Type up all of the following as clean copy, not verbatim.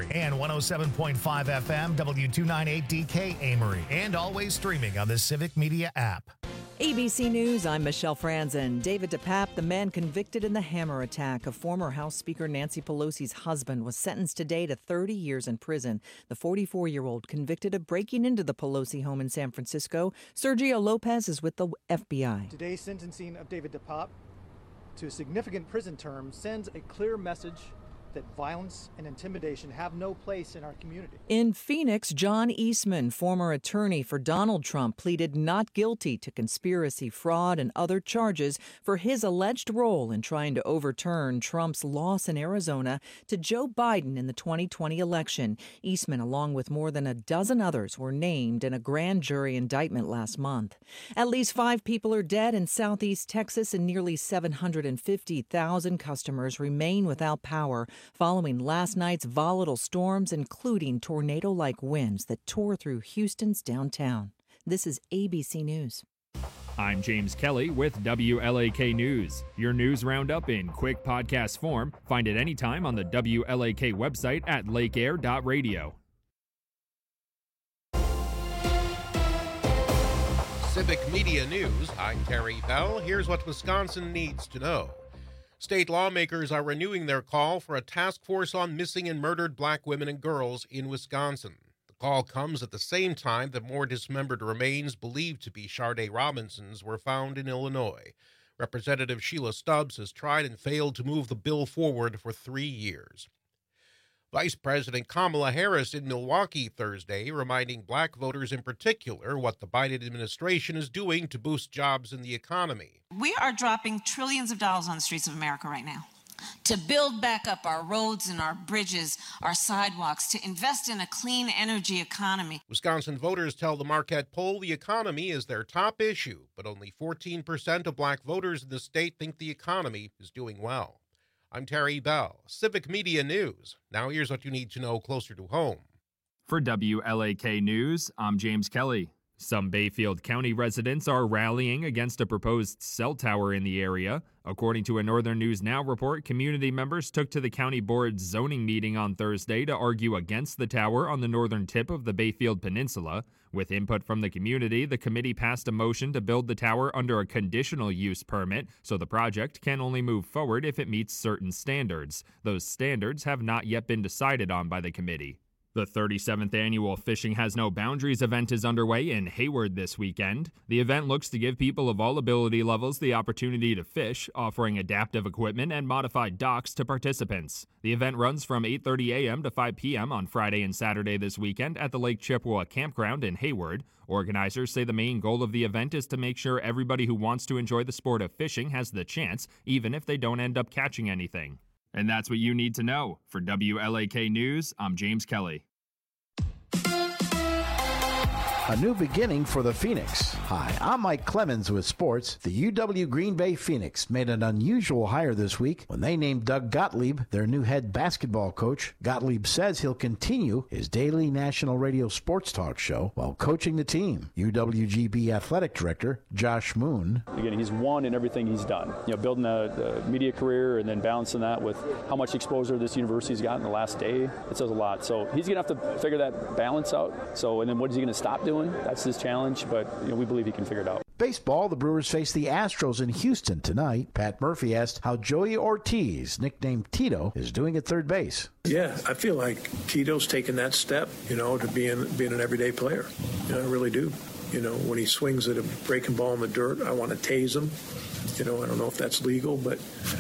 And 107.5 FM, W298DK Amory. And always streaming on the Civic Media app. ABC News, I'm Michelle Franzen. David DePape, the man convicted in the hammer attack of former House Speaker Nancy Pelosi's husband, was sentenced today to 30 years in prison. The 44-year-old convicted of breaking into the Pelosi home in San Francisco. Sergio Lopez is with the FBI. Today's sentencing of David DePape to a significant prison term sends a clear message that violence and intimidation have no place in our community. In Phoenix, John Eastman, former attorney for Donald Trump, pleaded not guilty to conspiracy, fraud, and other charges for his alleged role in trying to overturn Trump's loss in Arizona to Joe Biden in the 2020 election. Eastman, along with more than a dozen others, were named in a grand jury indictment last month. At least 5 people are dead in southeast Texas, and nearly 750,000 customers remain without power following last night's volatile storms, including tornado-like winds that tore through Houston's downtown. This is ABC News. I'm James Kelly with WLAK News. Your news roundup in quick podcast form. Find it anytime on the WLAK website at lakeair.radio. Civic Media News, I'm Terry Bell. Here's what Wisconsin needs to know. State lawmakers are renewing their call for a task force on missing and murdered black women and girls in Wisconsin. The call comes at the same time that more dismembered remains believed to be Sharday Robinson's were found in Illinois. Representative Sheila Stubbs has tried and failed to move the bill forward for 3 years. Vice President Kamala Harris in Milwaukee Thursday, reminding black voters in particular what the Biden administration is doing to boost jobs in the economy. We are dropping trillions of dollars on the streets of America right now to build back up our roads and our bridges, our sidewalks, to invest in a clean energy economy. Wisconsin voters tell the Marquette poll the economy is their top issue, but only 14% of black voters in the state think the economy is doing well. I'm Terry Bell, Civic Media News. Now here's what you need to know closer to home. For WLAK News, I'm James Kelly. Some Bayfield County residents are rallying against a proposed cell tower in the area. According to a Northern News Now report, community members took to the county board's zoning meeting on Thursday to argue against the tower on the northern tip of the Bayfield Peninsula. With input from the community, the committee passed a motion to build the tower under a conditional use permit, so the project can only move forward if it meets certain standards. Those standards have not yet been decided on by the committee. The 37th annual Fishing Has No Boundaries event is underway in Hayward this weekend. The event looks to give people of all ability levels the opportunity to fish, offering adaptive equipment and modified docks to participants. The event runs from 8:30 a.m. to 5 p.m. on Friday and Saturday this weekend at the Lake Chippewa Campground in Hayward. Organizers say the main goal of the event is to make sure everybody who wants to enjoy the sport of fishing has the chance, even if they don't end up catching anything. And that's what you need to know. For WLAK News, I'm James Kelly. A new beginning for the Phoenix. Hi, I'm Mike Clemens with sports. The UW Green Bay Phoenix made an unusual hire this week when they named Doug Gottlieb their new head basketball coach. Gottlieb says he'll continue his daily national radio sports talk show while coaching the team. UWGB athletic director Josh Moon. Again, he's won in everything he's done. Building a media career and then balancing that with how much exposure this university's got in the last day. It says a lot. So he's going to have to figure that balance out. And then what is he going to stop doing? That's his challenge, but we believe he can figure it out. Baseball, the Brewers face the Astros in Houston tonight. Pat Murphy asked how Joey Ortiz, nicknamed Tito, is doing at third base. Yeah, I feel like Tito's taken that step, to being an everyday player. I really do. When he swings at a breaking ball in the dirt, I want to tase him. I don't know if that's legal, but...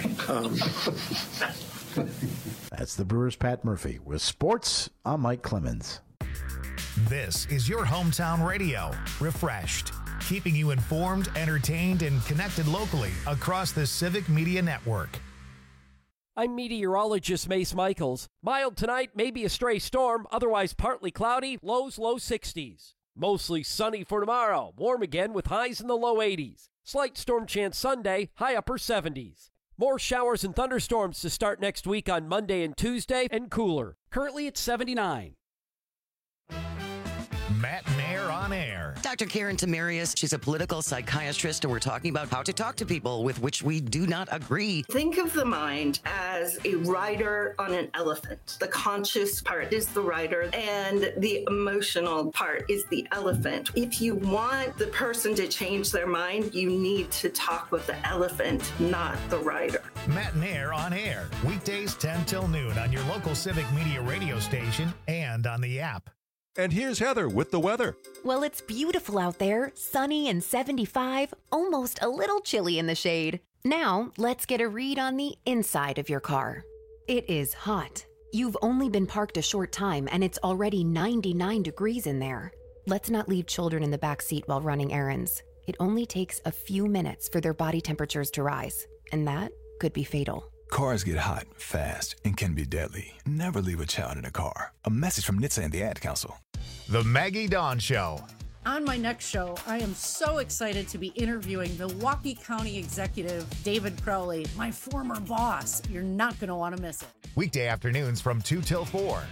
That's the Brewers' Pat Murphy. With sports, I'm Mike Clemens. This is your hometown radio, refreshed, keeping you informed, entertained, and connected locally across the Civic Media Network. I'm meteorologist Mace Michaels. Mild tonight, maybe a stray storm, otherwise partly cloudy, lows low 60s. Mostly sunny for tomorrow, warm again with highs in the low 80s. Slight storm chance Sunday, high upper 70s. More showers and thunderstorms to start next week on Monday and Tuesday, and cooler. Currently at 79. Matt Mayer on Air. Dr. Karen Tamarius, she's a political psychiatrist, and we're talking about how to talk to people with which we do not agree. Think of the mind as a rider on an elephant. The conscious part is the rider, and the emotional part is the elephant. If you want the person to change their mind, you need to talk with the elephant, not the rider. Matt and Air on Air, weekdays 10 till noon on your local Civic Media radio station and on the app. And here's Heather with the weather. Well, it's beautiful out there, sunny and 75, almost a little chilly in the shade. Now, let's get a read on the inside of your car. It is hot. You've only been parked a short time and it's already 99 degrees in there. Let's not leave children in the back seat while running errands. It only takes a few minutes for their body temperatures to rise, and that could be fatal. Cars get hot, fast, and can be deadly. Never leave a child in a car. A message from NHTSA and the Ad Council. The Maggie Dawn Show. On my next show, I am so excited to be interviewing Milwaukee County Executive David Crowley, my former boss. You're not going to want to miss it. Weekday afternoons from 2 till 4.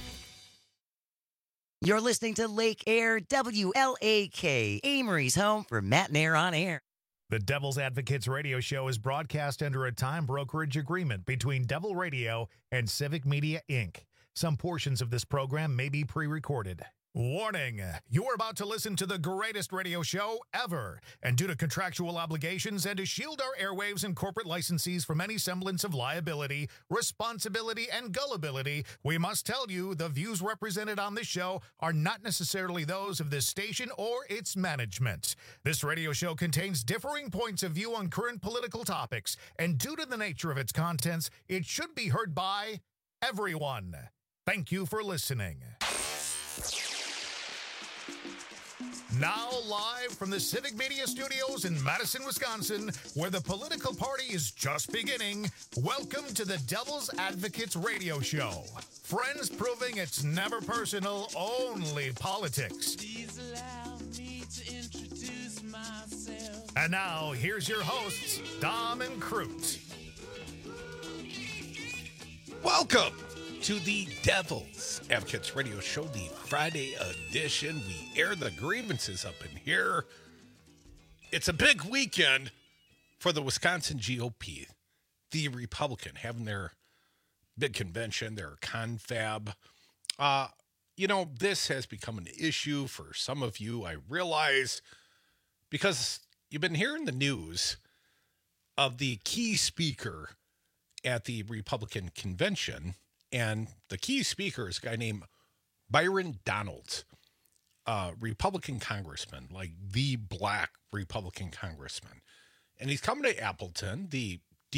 You're listening to Lake Air WLAK, Amory's home for Matt and Air on Air. The Devil's Advocates radio show is broadcast under a time brokerage agreement between Devil Radio and Civic Media, Inc. Some portions of this program may be pre-recorded. Warning, you're about to listen to the greatest radio show ever. And due to contractual obligations and to shield our airwaves and corporate licensees from any semblance of liability, responsibility, and gullibility, we must tell you the views represented on this show are not necessarily those of this station or its management. This radio show contains differing points of view on current political topics, and due to the nature of its contents, it should be heard by everyone. Thank you for listening. Now live from the Civic Media Studios in Madison, Wisconsin, where the political party is just beginning, welcome to the Devil's Advocates radio show. Friends proving it's never personal, only politics. Please allow me to introduce myself. And now, here's your hosts, Dom and Crute. Welcome to the Devil's Advocates radio show, the Friday edition. We air the grievances up in here. It's a big weekend for the Wisconsin GOP. The Republican having their big convention, their confab. This has become an issue for some of you, I realize, because you've been hearing the news of the key speaker at the Republican convention. And the key speaker is a guy named Byron Donalds, Republican congressman, like the black Republican congressman. And he's coming to Appleton, the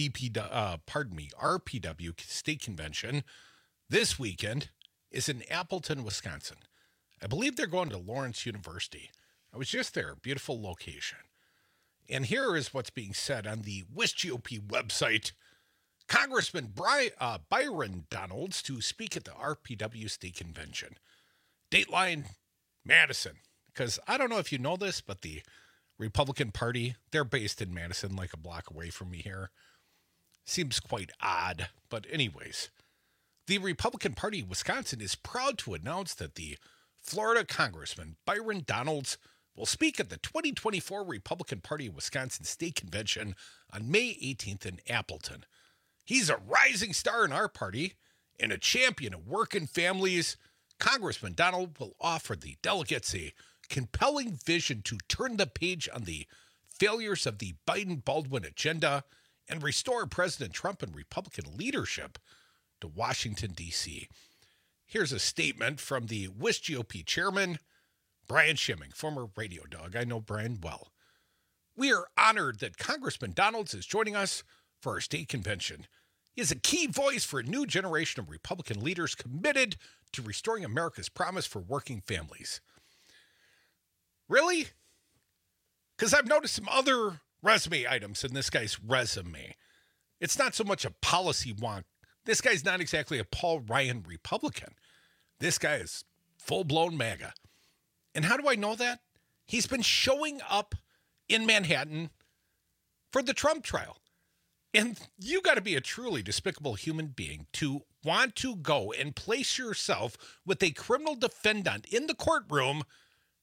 RPW state convention this weekend is in Appleton, Wisconsin. I believe they're going to Lawrence University. I was just there, beautiful location. And here is what's being said on the WisGOP website. Congressman Byron Donalds to speak at the RPW State Convention. Dateline, Madison. Because I don't know if you know this, but the Republican Party, they're based in Madison, like a block away from me here. Seems quite odd. But anyways, the Republican Party of Wisconsin is proud to announce that the Florida Congressman Byron Donalds will speak at the 2024 Republican Party of Wisconsin State Convention on May 18th in Appleton. He's a rising star in our party and a champion of working families. Congressman Donald will offer the delegates a compelling vision to turn the page on the failures of the Biden-Baldwin agenda and restore President Trump and Republican leadership to Washington, D.C. Here's a statement from the WisGOP chairman, Brian Schimming, former radio dog. I know Brian well. We are honored that Congressman Donalds is joining us for our state convention. He is a key voice for a new generation of Republican leaders committed to restoring America's promise for working families. Really? Because I've noticed some other resume items in this guy's resume. It's not so much a policy wonk. This guy's not exactly a Paul Ryan Republican. This guy is full-blown MAGA. And how do I know that? He's been showing up in Manhattan for the Trump trial. And you got to be a truly despicable human being to want to go and place yourself with a criminal defendant in the courtroom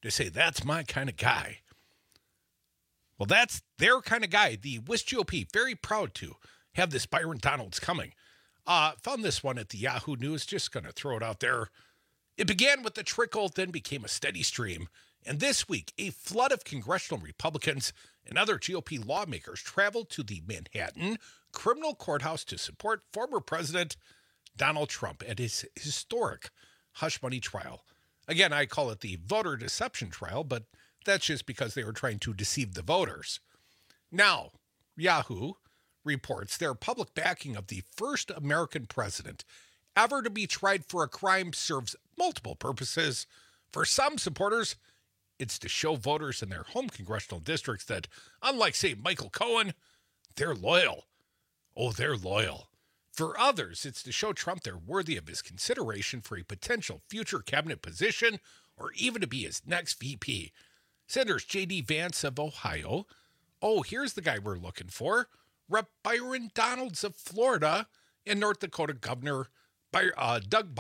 to say, that's my kind of guy. Well, that's their kind of guy. The West GOP, very proud to have this Byron Donalds coming. Found this one at the Yahoo News, just going to throw it out there. It began with a trickle, then became a steady stream. And this week, a flood of congressional Republicans and other GOP lawmakers traveled to the Manhattan criminal courthouse to support former President Donald Trump at his historic hush money trial. Again, I call it the voter deception trial, but that's just because they were trying to deceive the voters. Now, Yahoo reports their public backing of the first American president ever to be tried for a crime serves multiple purposes. For some supporters, it's to show voters in their home congressional districts that, unlike, say, Michael Cohen, they're loyal. Oh, they're loyal. For others, it's to show Trump they're worthy of his consideration for a potential future cabinet position or even to be his next VP. Senators J.D. Vance of Ohio. Oh, here's the guy we're looking for. Rep. Byron Donalds of Florida, and North Dakota Governor Doug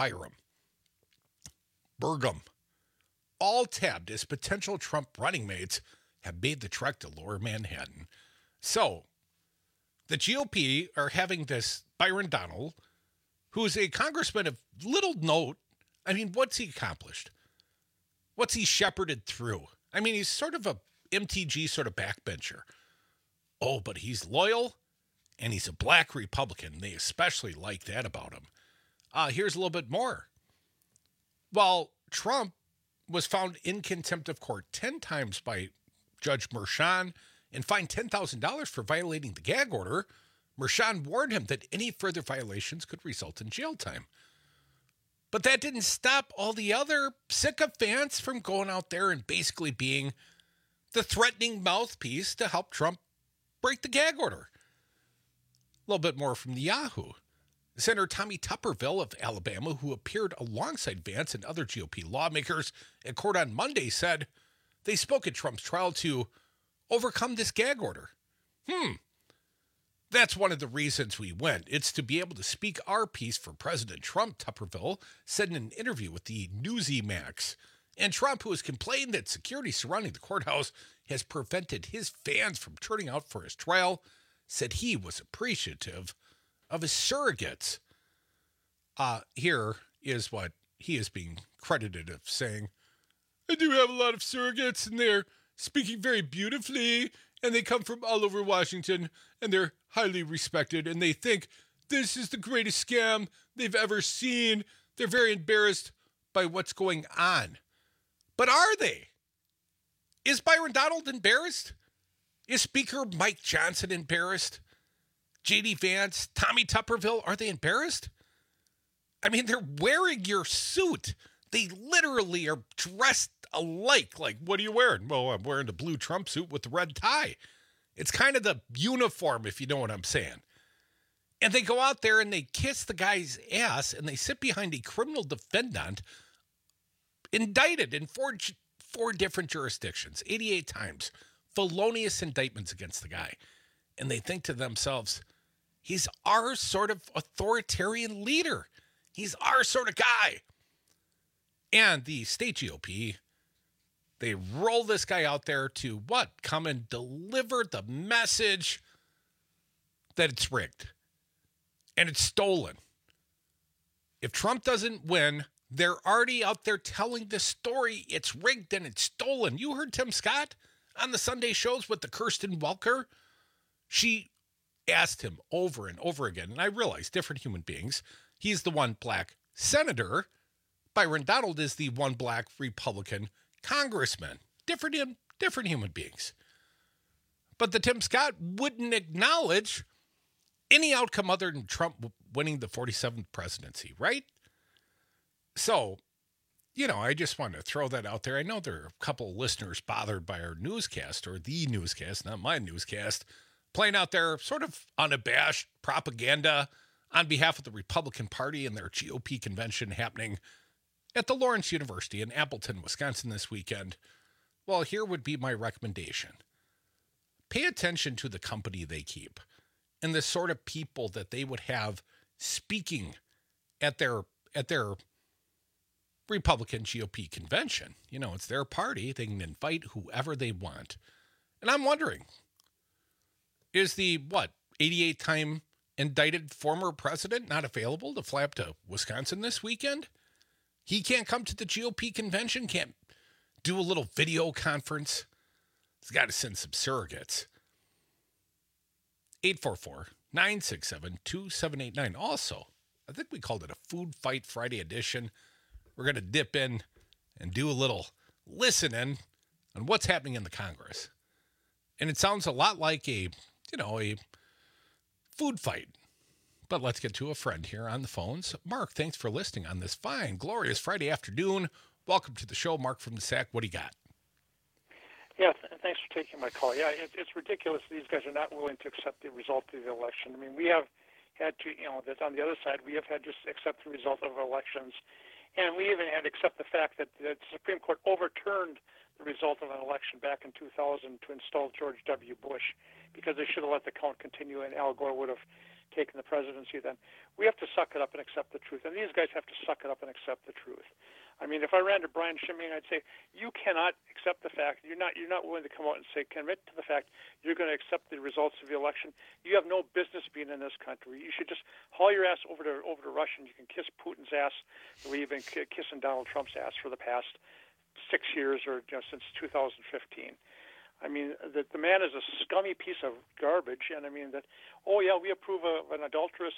Burgum. All tabbed as potential Trump running mates have made the trek to Lower Manhattan. So, the GOP are having this Byron Donald, who's a congressman of little note. I mean, what's he accomplished? What's he shepherded through? I mean, he's sort of a MTG sort of backbencher. Oh, but he's loyal, and he's a black Republican. They especially like that about him. Here's a little bit more. While Trump was found in contempt of court 10 times by Judge Merchan and fined $10,000 for violating the gag order, Merchan warned him that any further violations could result in jail time. But that didn't stop all the other sycophants from going out there and basically being the threatening mouthpiece to help Trump break the gag order. A little bit more from the Yahoo. Senator Tommy Tuberville of Alabama, who appeared alongside Vance and other GOP lawmakers at court on Monday, said they spoke at Trump's trial to overcome this gag order. That's one of the reasons we went. It's to be able to speak our piece for President Trump, Tuberville said in an interview with the Newsmax. And Trump, who has complained that security surrounding the courthouse has prevented his fans from turning out for his trial, said he was appreciative of his surrogates. Here is what he is being credited of saying. I do have a lot of surrogates, and they're speaking very beautifully, and they come from all over Washington, and they're highly respected, and they think this is the greatest scam they've ever seen. They're very embarrassed by what's going on. But are they? Is Byron Donald embarrassed? Is Speaker Mike Johnson embarrassed? J.D. Vance, Tommy Tuberville, are they embarrassed? I mean, they're wearing your suit. They literally are dressed alike. Like, what are you wearing? Well, I'm wearing the blue Trump suit with the red tie. It's kind of the uniform, if you know what I'm saying. And they go out there and they kiss the guy's ass and they sit behind a criminal defendant indicted in four different jurisdictions, 88 times, felonious indictments against the guy. And they think to themselves, he's our sort of authoritarian leader. He's our sort of guy. And the state GOP, they roll this guy out there to what? Come and deliver the message that it's rigged and it's stolen. If Trump doesn't win, they're already out there telling the story. It's rigged and it's stolen. You heard Tim Scott on the Sunday shows with the Kirsten Welker. She asked him over and over again, and I realize different human beings. He's the one black senator. Byron Donald is the one black Republican congressman. Different human beings. But the Tim Scott wouldn't acknowledge any outcome other than Trump winning the 47th presidency, right? So, I just want to throw that out there. I know there are a couple of listeners bothered by our newscast, or the newscast, not my newscast, playing out their sort of unabashed propaganda on behalf of the Republican Party and their GOP convention happening at the Lawrence University in Appleton, Wisconsin this weekend. Well, here would be my recommendation. Pay attention to the company they keep and the sort of people that they would have speaking at their Republican GOP convention. You know, it's their party. They can invite whoever they want. And I'm wondering, is the, 88-time indicted former president not available to fly up to Wisconsin this weekend? He can't come to the GOP convention, can't do a little video conference. He's got to send some surrogates. 844-967-2789. Also, I think we called it a Food Fight Friday edition. We're going to dip in and do a little listening on what's happening in the Congress. And it sounds a lot like a food fight. But let's get to a friend here on the phones. Mark, thanks for listening on this fine, glorious Friday afternoon. Welcome to the show, Mark from the SAC. What do you got? Yeah, thanks for taking my call. Yeah, it's ridiculous these guys are not willing to accept the result of the election. I mean, we have had to, that on the other side, we have had to accept the result of elections. And we even had to accept the fact that the Supreme Court overturned the result of an election back in 2000 to install George W. Bush because they should have let the count continue and Al Gore would have taken the presidency then. We have to suck it up and accept the truth. And these guys have to suck it up and accept the truth. I mean, if I ran to Brian Schimming, I'd say, you cannot accept the fact, you're not willing to come out and say, commit to the fact you're going to accept the results of the election. You have no business being in this country. You should just haul your ass over to Russia and you can kiss Putin's ass the way you've been kissing Donald Trump's ass for the past 6 years or since 2015. I mean, the man is a scummy piece of garbage, and I mean that. Oh yeah, we approve an adulterous,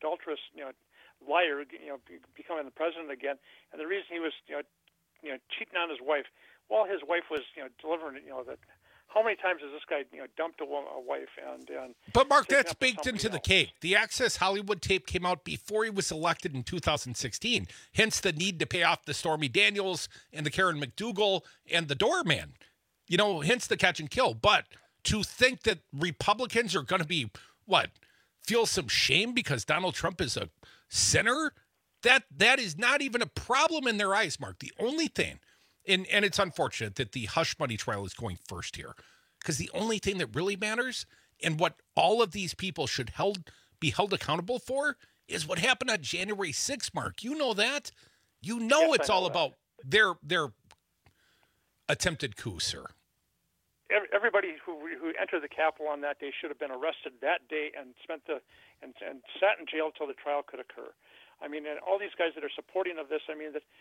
liar, becoming the president again. And the reason he was, cheating on his wife, while his wife was, delivering, that. How many times has this guy, dumped a wife and? But Mark, that's baked into the cake. The Access Hollywood tape came out before he was elected in 2016. Hence the need to pay off the Stormy Daniels and the Karen McDougal and the doorman. Hence the catch and kill. But to think that Republicans are going to be, feel some shame because Donald Trump is a sinner, that is not even a problem in their eyes, Mark. The only thing, and it's unfortunate that the hush money trial is going first here, because the only thing that really matters and what all of these people should be held accountable for is what happened on January 6th, Mark. You know that. Yes, it's all about their attempted coup, sir. Everybody who entered the Capitol on that day should have been arrested that day and sat in jail until the trial could occur. I mean, and all these guys that are supporting of this, I mean, the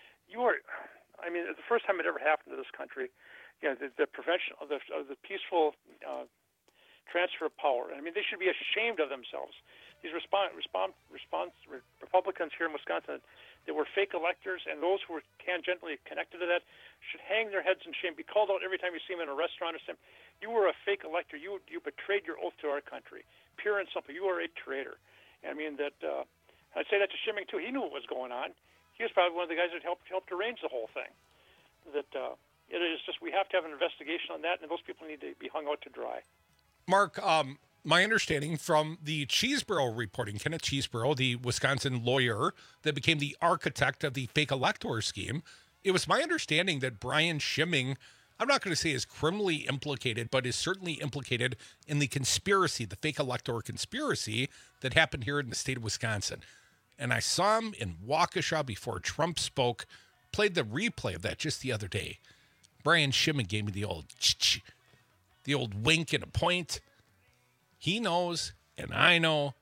first time it ever happened to this country, the prevention of the peaceful transfer of power. I mean, they should be ashamed of themselves. These Republicans here in Wisconsin that were fake electors and those who were tangentially connected to that should hang their heads in shame, be called out every time you see them in a restaurant or something. You were a fake elector. You betrayed your oath to our country. Pure and simple. You are a traitor. I mean, that I'd say that to Schimming, too. He knew what was going on. He was probably one of the guys that helped arrange the whole thing. That it is just we have to have an investigation on that, and those people need to be hung out to dry. Mark, my understanding from the Cheeseborough reporting, Kenneth Cheeseborough, the Wisconsin lawyer that became the architect of the fake elector scheme, it was my understanding that Brian Schimming, I'm not going to say is criminally implicated, but is certainly implicated in the conspiracy, the fake elector conspiracy that happened here in the state of Wisconsin. And I saw him in Waukesha before Trump spoke, played the replay of that just the other day. Brian Schimming gave me the old wink and a point. He knows, and I know.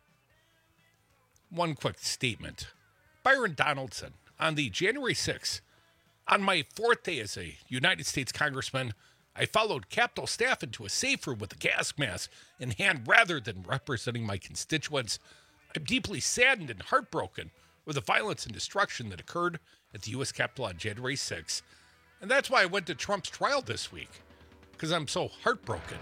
One quick statement. Byron Donaldson, on the January 6th, on my 4th day as a United States Congressman, I followed Capitol staff into a safe room with a gas mask in hand rather than representing my constituents. I'm deeply saddened and heartbroken with the violence and destruction that occurred at the U.S. Capitol on January 6th. And that's why I went to Trump's trial this week, because I'm so heartbroken.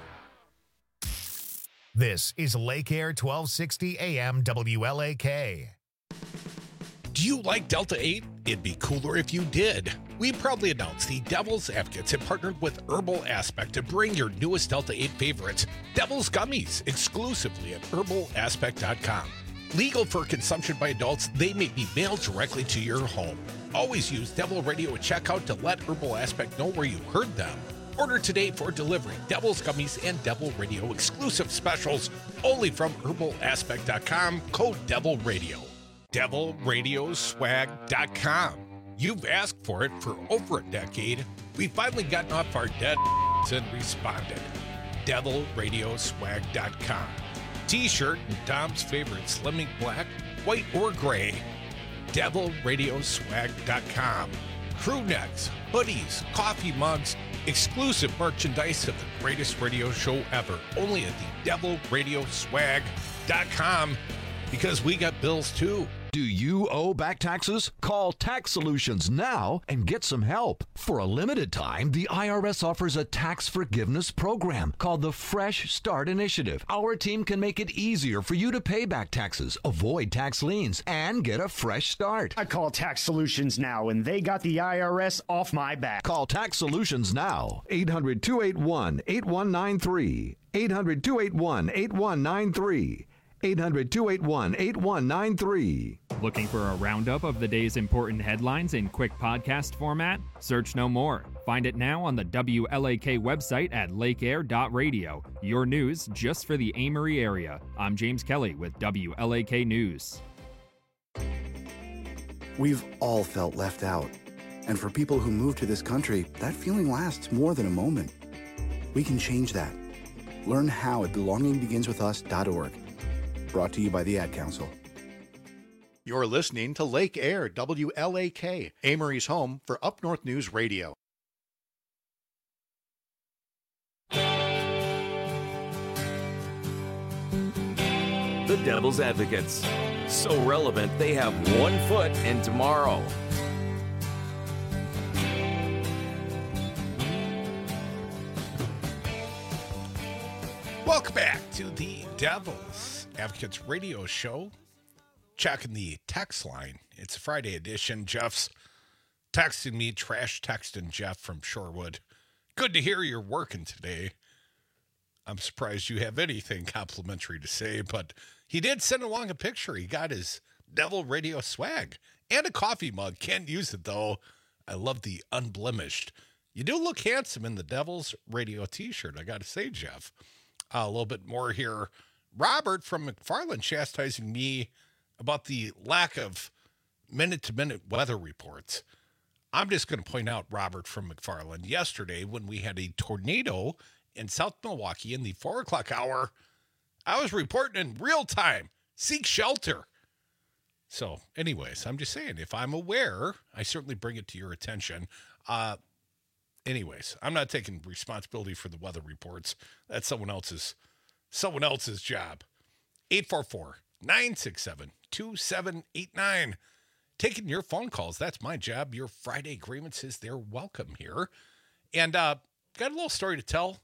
This is Lake Air 1260 AM WLAK. Do you like Delta 8? It'd be cooler if you did. We proudly announced the Devil's Advocates have partnered with Herbal Aspect to bring your newest Delta 8 favorites, Devil's Gummies, exclusively at herbalaspect.com. Legal for consumption by adults, they may be mailed directly to your home. Always use Devil Radio at checkout to let Herbal Aspect know where you heard them. Order today for delivery. Devil's Gummies and Devil Radio exclusive specials only from herbalaspect.com. Code Devil Radio. DevilRadioswag.com. You've asked for it for over a decade. We've finally gotten off our dead and responded. DevilRadioswag.com. T-shirt and Dom's favorite Slimming Black, white or gray. DevilRadioswag.com. Crew necks, hoodies, coffee mugs, exclusive merchandise of the greatest radio show ever. Only at the DevilRadioswag.com, because we got bills too. Do you owe back taxes? Call Tax Solutions now and get some help. For a limited time, the IRS offers a tax forgiveness program called the Fresh Start Initiative. Our team can make it easier for you to pay back taxes, avoid tax liens, and get a fresh start. I call Tax Solutions now, and they got the IRS off my back. Call Tax Solutions now. 800-281-8193. 800-281-8193. 800-281-8193. Looking for a roundup of the day's important headlines in quick podcast format? Search no more. Find it now on the WLAK website at lakeair.radio. Your news just for the Amory area. I'm James Kelly with WLAK News. We've all felt left out. And for people who move to this country, that feeling lasts more than a moment. We can change that. Learn how at belongingbeginswithus.org. Brought to you by the Ad Council. You're listening to Lake Air, WLAK, Amory's home for Up North News Radio. The Devil's Advocates. So relevant, they have 1 foot in tomorrow. Welcome back to the Devil's Advocates radio show. Checking the text line. It's a Friday edition. Jeff's texting me, trash texting Jeff from Shorewood. Good to hear you're working today. I'm surprised you have anything complimentary to say, but he did send along a picture. He got his Devil Radio swag and a coffee mug. Can't use it, though. I love the unblemished. You do look handsome in the Devil's Radio t-shirt, I got to say, Jeff. A little bit more here. Robert from McFarland chastising me about the lack of minute-to-minute weather reports. I'm just going to point out, Robert from McFarland, yesterday when we had a tornado in South Milwaukee in the 4 o'clock hour, I was reporting in real time. Seek shelter. So, anyways, I'm just saying, if I'm aware, I certainly bring it to your attention. Anyways, I'm not taking responsibility for the weather reports. That's someone else's job. 844-967-2789. Taking your phone calls. That's my job. Your Friday grievances, they're welcome here. And got a little story to tell.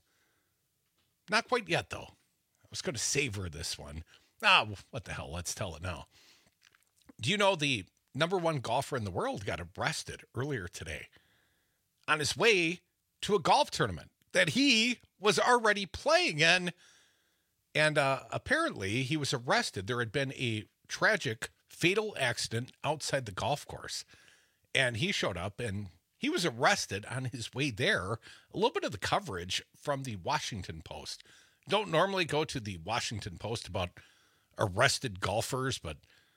Not quite yet, though. I was going to savor this one. What the hell? Let's tell it now. Do you know the #1 golfer in the world got arrested earlier today on his way to a golf tournament that he was already playing in? And apparently he was arrested. There had been a tragic, fatal accident outside the golf course. And he showed up and he was arrested on his way there. A little bit of the coverage from the Washington Post. Don't normally go to the Washington Post about arrested golfers, but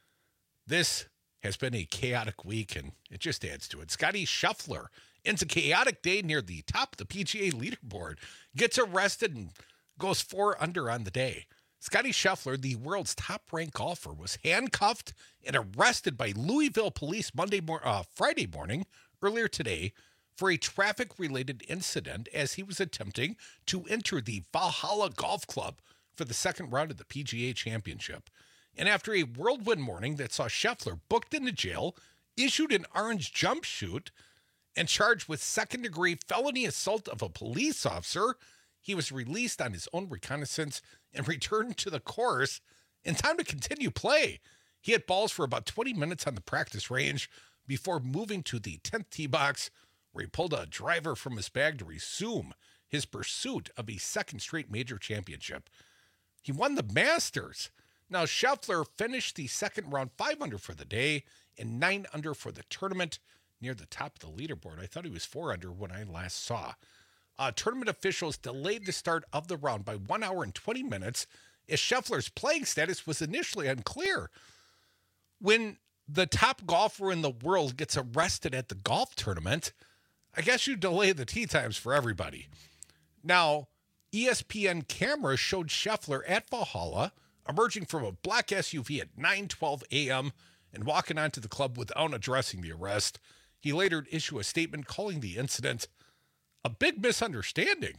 this has been a chaotic week, and it just adds to it. Scotty Scheffler ends a chaotic day near the top of the PGA leaderboard, gets arrested and goes 4 under on the day. Scotty Scheffler, the world's top-ranked golfer, was handcuffed and arrested by Louisville police Friday morning, earlier today, for a traffic-related incident as he was attempting to enter the Valhalla Golf Club for the second round of the PGA Championship. And after a whirlwind morning that saw Scheffler booked into jail, issued an orange jumpsuit, and charged with second-degree felony assault of a police officer, he was released on his own reconnaissance and returned to the course in time to continue play. He hit balls for about 20 minutes on the practice range before moving to the 10th tee box, where he pulled a driver from his bag to resume his pursuit of a second straight major championship. He won the Masters. Now, Scheffler finished the second round 5 under for the day and 9 under for the tournament, near the top of the leaderboard. I thought he was 4 under when I last saw. Tournament officials delayed the start of the round by 1 hour and 20 minutes as Scheffler's playing status was initially unclear. When the top golfer in the world gets arrested at the golf tournament, I guess you delay the tee times for everybody. Now, ESPN cameras showed Scheffler at Valhalla emerging from a black SUV at 9:12 a.m. and walking onto the club without addressing the arrest. He later issued a statement calling the incident a big misunderstanding.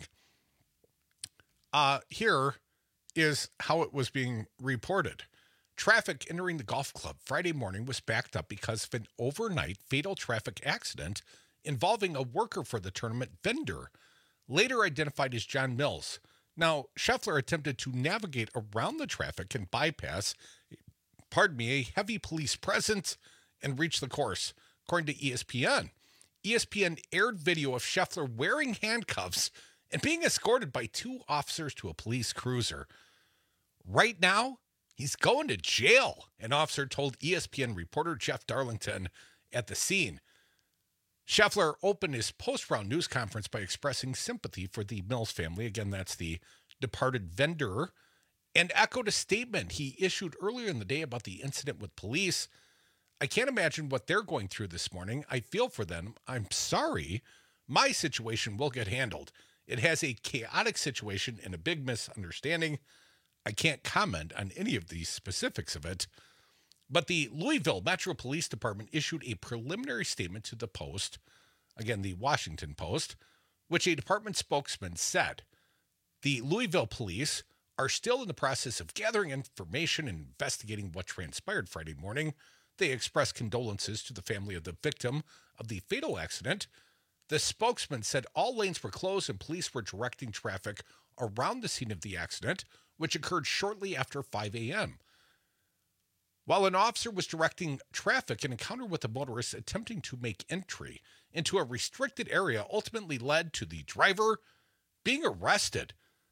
Here is how it was being reported. Traffic entering the golf club Friday morning was backed up because of an overnight fatal traffic accident involving a worker for the tournament vendor, later identified as John Mills. Now, Scheffler attempted to navigate around the traffic and bypass, a heavy police presence and reach the course, according to ESPN. ESPN aired video of Scheffler wearing handcuffs and being escorted by 2 officers to a police cruiser. Right now, he's going to jail, an officer told ESPN reporter Jeff Darlington at the scene. Scheffler opened his post-round news conference by expressing sympathy for the Mills family. Again, that's the departed vendor, and echoed a statement he issued earlier in the day about the incident with police. I can't imagine what they're going through this morning. I feel for them. I'm sorry. My situation will get handled. It has a chaotic situation and a big misunderstanding. I can't comment on any of the specifics of it. But the Louisville Metro Police Department issued a preliminary statement to the Post, again, the Washington Post, which a department spokesman said the Louisville police are still in the process of gathering information and investigating what transpired Friday morning. They expressed condolences to the family of the victim of the fatal accident. The spokesman said all lanes were closed and police were directing traffic around the scene of the accident, which occurred shortly after 5 a.m. While an officer was directing traffic, an encounter with a motorist attempting to make entry into a restricted area ultimately led to the driver being arrested.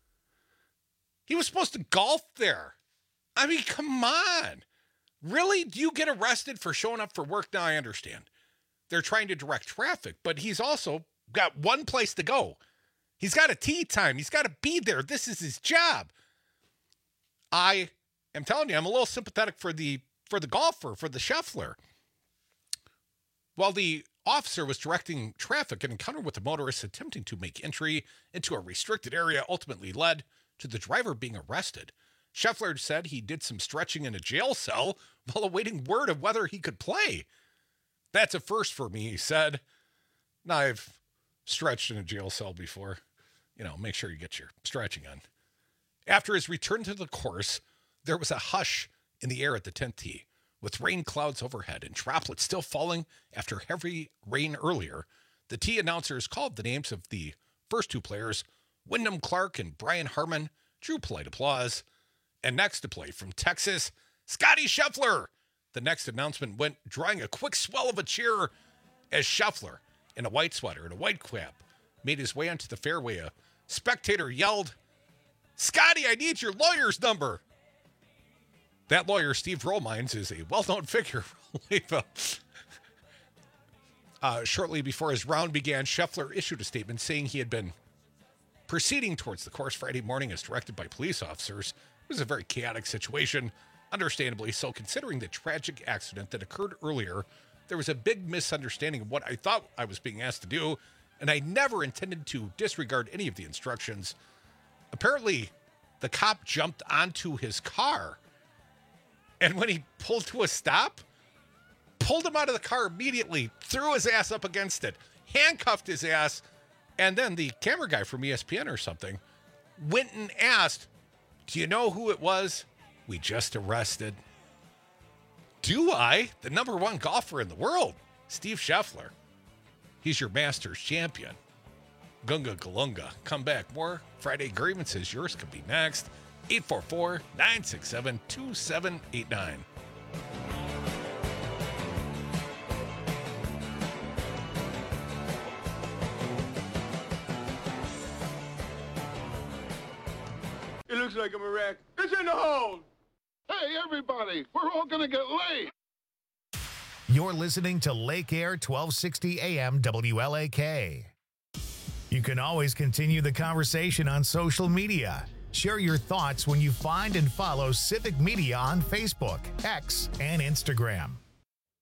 He was supposed to golf there. I mean, come on. Really? Do you get arrested for showing up for work? Now I understand. They're trying to direct traffic, but he's also got one place to go. He's got a tee time. He's got to be there. This is his job. I am telling you, I'm a little sympathetic for the golfer, for the Scheffler. While the officer was directing traffic, an encounter with a motorist attempting to make entry into a restricted area ultimately led to the driver being arrested. Scheffler said he did some stretching in a jail cell while awaiting word of whether he could play. That's a first for me, he said. Now, I've stretched in a jail cell before. Make sure you get your stretching on. After his return to the course, there was a hush in the air at the 10th tee, with rain clouds overhead and droplets still falling after heavy rain earlier. The tee announcers called the names of the first 2 players, Wyndham Clark and Brian Harman, drew polite applause. And next to play from Texas, Scotty Scheffler. The next announcement went drawing a quick swell of a cheer as Scheffler, in a white sweater and a white cap, made his way onto the fairway. A spectator yelled, "Scotty, I need your lawyer's number." That lawyer, Steve Romines, is a well-known figure. Shortly before his round began, Scheffler issued a statement saying he had been proceeding towards the course Friday morning as directed by police officers. It was a very chaotic situation, understandably so, considering the tragic accident that occurred earlier. There was a big misunderstanding of what I thought I was being asked to do, and I never intended to disregard any of the instructions. Apparently, the cop jumped onto his car, and when he pulled to a stop, pulled him out of the car immediately, threw his ass up against it, handcuffed his ass, and then the camera guy from ESPN or something went and asked, "Do you know who it was we just arrested?" Do I? The number 1 golfer in the world, Steve Scheffler. He's your Masters champion. Gunga Galunga. Come back. More Friday grievances. Yours could be next. 844-967-2789. It looks like I'm a wreck. It's in the hole. Hey, everybody, we're all going to get late. You're listening to Lake Air 1260 AM WLAK. You can always continue the conversation on social media. Share your thoughts when you find and follow Civic Media on Facebook, X, and Instagram.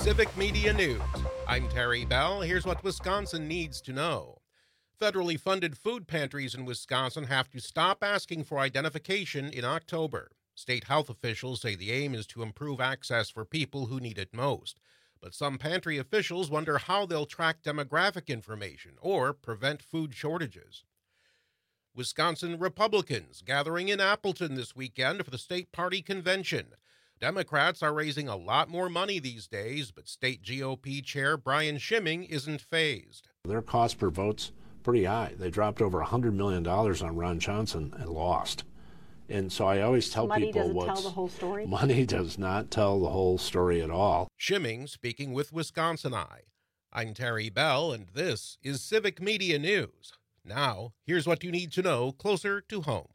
Civic Media News. I'm Terry Bell. Here's what Wisconsin needs to know. Federally funded food pantries in Wisconsin have to stop asking for identification in October. State health officials say the aim is to improve access for people who need it most. But some pantry officials wonder how they'll track demographic information or prevent food shortages. Wisconsin Republicans gathering in Appleton this weekend for the state party convention. Democrats are raising a lot more money these days, but state GOP chair Brian Schimming isn't fazed. Their cost per vote's pretty high. They dropped over $100 million on Ron Johnson and lost. And so I always tell money people doesn't tell the whole story. Money does not tell the whole story at all. Schimming speaking with Wisconsin Eye. I'm Terry Bell, and this is Civic Media News. Now, here's what you need to know closer to home.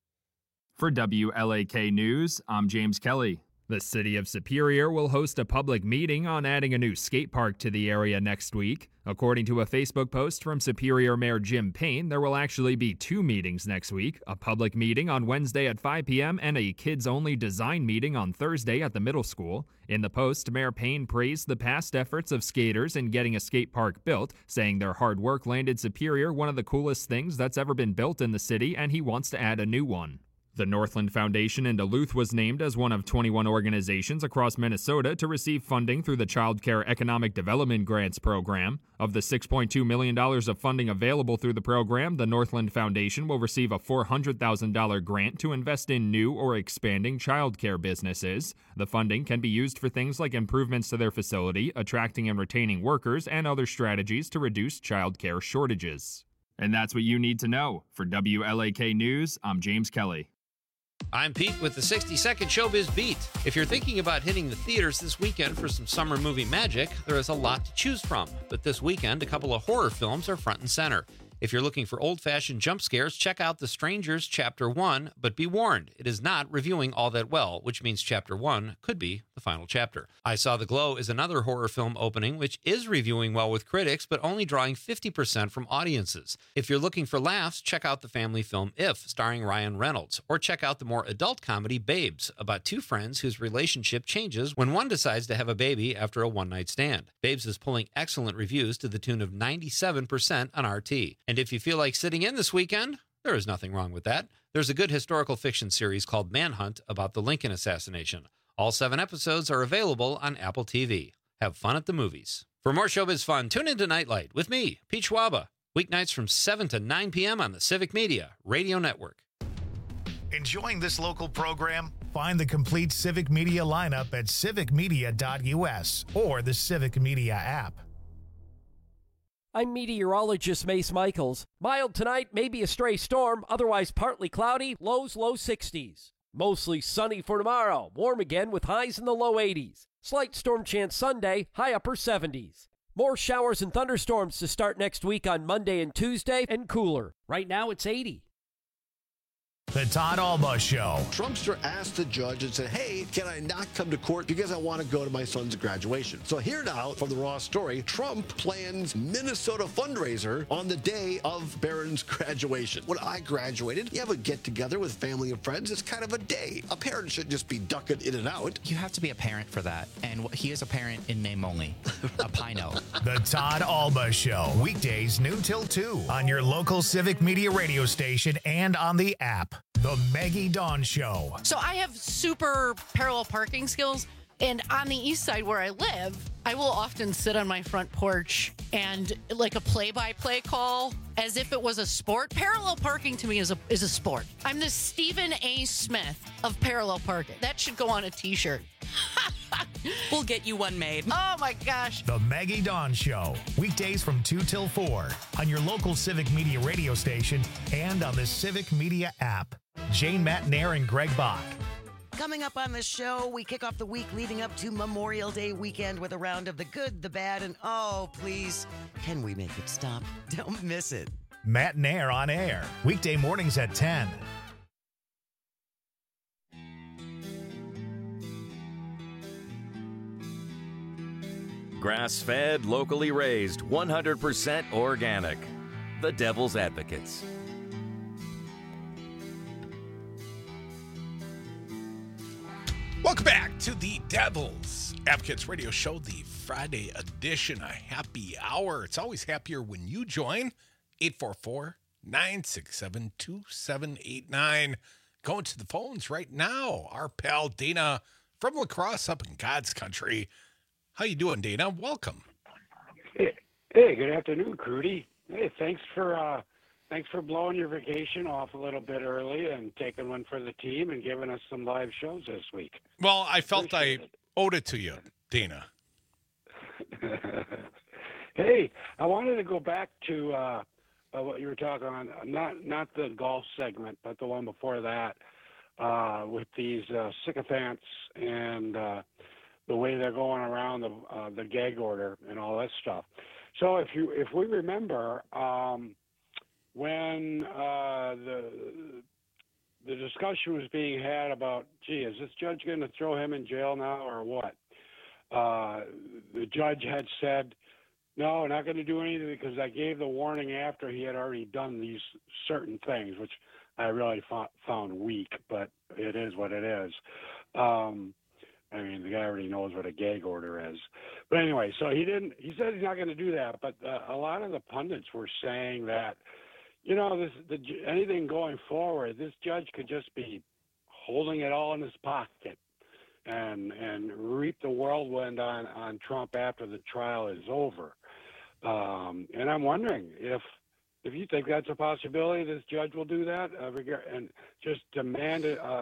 For WLAK News, I'm James Kelly. The city of Superior will host a public meeting on adding a new skate park to the area next week. According to a Facebook post from Superior Mayor Jim Payne, there will actually be 2 meetings next week, a public meeting on Wednesday at 5 p.m. and a kids-only design meeting on Thursday at the middle school. In the post, Mayor Payne praised the past efforts of skaters in getting a skate park built, saying their hard work landed Superior one of the coolest things that's ever been built in the city, and he wants to add a new one. The Northland Foundation in Duluth was named as one of 21 organizations across Minnesota to receive funding through the Child Care Economic Development Grants Program. Of the $6.2 million of funding available through the program, the Northland Foundation will receive a $400,000 grant to invest in new or expanding child care businesses. The funding can be used for things like improvements to their facility, attracting and retaining workers, and other strategies to reduce child care shortages. And that's what you need to know. For WLAK News, I'm James Kelly. I'm Pete with the 60-second Showbiz Beat. If you're thinking about hitting the theaters this weekend for some summer movie magic, there is a lot to choose from. But this weekend, a couple of horror films are front and center. If you're looking for old-fashioned jump scares, check out The Strangers Chapter 1, but be warned, it is not reviewing all that well, which means Chapter 1 could be the final chapter. I Saw the Glow is another horror film opening, which is reviewing well with critics, but only drawing 50% from audiences. If you're looking for laughs, check out the family film If, starring Ryan Reynolds, or check out the more adult comedy Babes, about 2 friends whose relationship changes when one decides to have a baby after a one-night stand. Babes is pulling excellent reviews to the tune of 97% on RT. And if you feel like sitting in this weekend, there is nothing wrong with that. There's a good historical fiction series called Manhunt about the Lincoln assassination. All 7 episodes are available on Apple TV. Have fun at the movies. For more showbiz fun, tune into Nightlight with me, Pete Schwaba, weeknights from 7 to 9 p.m. on the Civic Media Radio Network. Enjoying this local program? Find the complete Civic Media lineup at civicmedia.us or the Civic Media app. I'm meteorologist Mace Michaels. Mild tonight, maybe a stray storm, otherwise partly cloudy, lows low 60s. Mostly sunny for tomorrow, warm again with highs in the low 80s. Slight storm chance Sunday, high upper 70s. More showers and thunderstorms to start next week on Monday and Tuesday, and cooler. Right now it's 80. The Todd Alba Show. Trumpster asked the judge and said, hey, can I not come to court because I want to go to my son's graduation? So here now from the Raw story, Trump plans Minnesota fundraiser on the day of Barron's graduation. When I graduated, you have a get-together with family and friends. It's kind of a day. A parent shouldn't just be ducking in and out. You have to be a parent for that. And he is a parent in name only. A Pino. The Todd Alba Show. Weekdays noon till 2 on your local Civic Media radio station and on the app. The Maggie Dawn Show. So I have super parallel parking skills, and on the east side where I live, I will often sit on my front porch and like a play-by-play call as if it was a sport. Parallel parking to me is a sport. I'm the Stephen A. Smith of parallel parking. That should go on a t-shirt. We'll get you one made. Oh my gosh. The Maggie Dawn Show. Weekdays from 2 till 4 on your local Civic Media radio station and on the Civic Media app. Jane Matnair and Greg Bach. Coming up on the show, we kick off the week leading up to Memorial Day weekend with a round of the good, the bad, and oh, please, can we make it stop? Don't miss it. Matnair on air. Weekday mornings at 10. Grass-fed, locally raised, 100% organic. The Devil's Advocates. Welcome back to the Devil's Advocates Radio Show, the Friday edition, a happy hour. It's always happier when you join. 844-967-2789. Going to the phones right now. Our pal Dana from La Crosse up in God's country. How you doing, Dana? Welcome. Hey, good afternoon, Crudy. Hey, thanks for blowing your vacation off a little bit early and taking one for the team and giving us some live shows this week. Well, I felt I owed it to you, Dana. Hey, I wanted to go back to what you were talking on, not the golf segment, but the one before that, with these sycophants and the way they're going around the gag order and all that stuff. So if we remember, when the discussion was being had about, gee, is this judge going to throw him in jail now or what? The judge had said, no, not going to do anything because I gave the warning after he had already done these certain things, which I really found weak, but it is what it is. I mean, the guy already knows what a gag order is. But anyway, so he said he's not going to do that, but a lot of the pundits were saying that, you know, anything going forward, this judge could just be holding it all in his pocket and reap the whirlwind on Trump after the trial is over. And I'm wondering if you think that's a possibility, this judge will do that and just demand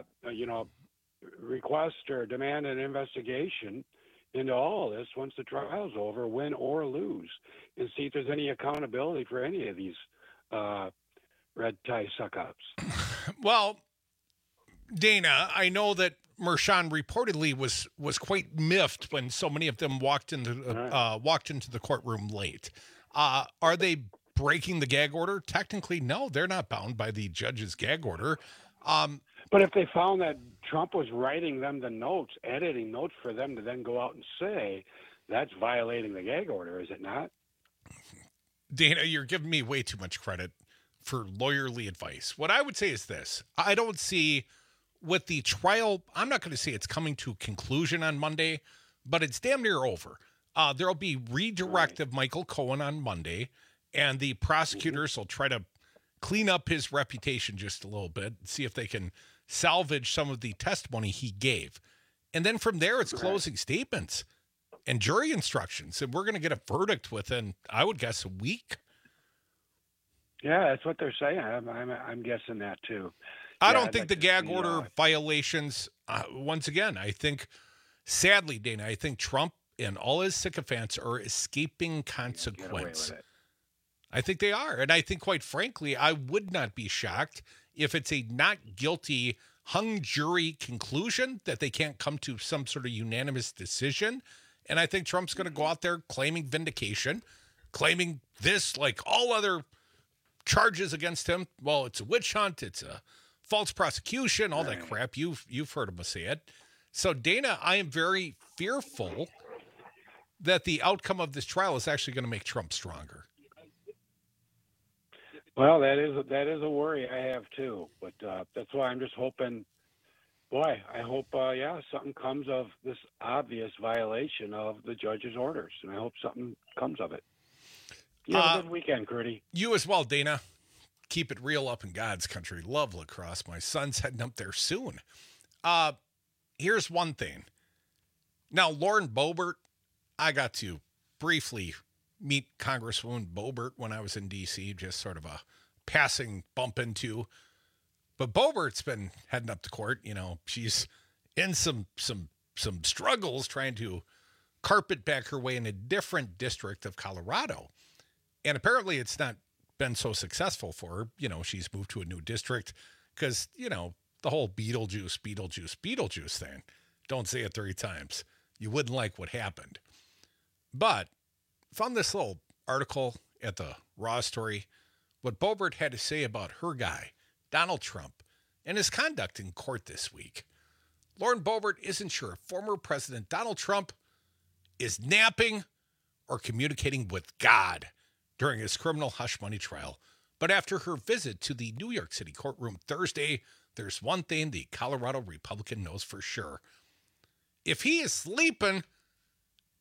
request or demand an investigation into all of this once the trial's over, win or lose, and see if there's any accountability for any of these red tie suck-ups. Well, Dana, I know that Mershon reportedly was quite miffed when so many of them walked into the courtroom late. Are they breaking the gag order? Technically, no, they're not bound by the judge's gag order. But if they found that Trump was writing them the notes, editing notes for them to then go out and say, that's violating the gag order, is it not? Dana, you're giving me way too much credit for lawyerly advice. What I would say is this. I don't see with the trial, I'm not going to say it's coming to a conclusion on Monday, but it's damn near over. There'll be redirect of Michael Cohen on Monday, and the prosecutors will try to clean up his reputation just a little bit, see if they can salvage some of the testimony he gave. And then from there, it's closing statements and jury instructions. And we're going to get a verdict within, I would guess, a week. Yeah, that's what they're saying. I'm guessing that too. I don't think the gag order violations, once again, I think, sadly, Dana, I think Trump and all his sycophants are escaping consequence. I think they are. And I think, quite frankly, I would not be shocked if it's a not guilty hung jury conclusion that they can't come to some sort of unanimous decision. And I think Trump's going to go out there claiming vindication, claiming this, like all other charges against him. Well, it's a witch hunt. It's a false prosecution, all that crap. You've heard him say it. So, Dana, I am very fearful that the outcome of this trial is actually going to make Trump stronger. Well, that is a worry I have too. But that's why I'm just hoping. Boy, I hope something comes of this obvious violation of the judge's orders, and I hope something comes of it. You have a good weekend, Curdy. You as well, Dana. Keep it real up in God's country. Love La Crosse. My son's heading up there soon. Here's one thing. Now, Lauren Boebert, I got to briefly meet Congresswoman Boebert when I was in D.C., just sort of a passing bump into. But Boebert's been heading up to court. You know, she's in some struggles trying to carpet back her way in a different district of Colorado. And apparently it's not been so successful for her. You know, she's moved to a new district because, you know, the whole Beetlejuice thing. Don't say it 3 times. You wouldn't like what happened. But found this little article at the Raw Story, what Boebert had to say about her guy, Donald Trump, and his conduct in court this week. Lauren Boebert isn't sure if former President Donald Trump is napping or communicating with God during his criminal hush money trial. But after her visit to the New York City courtroom Thursday, there's one thing the Colorado Republican knows for sure. If he is sleeping,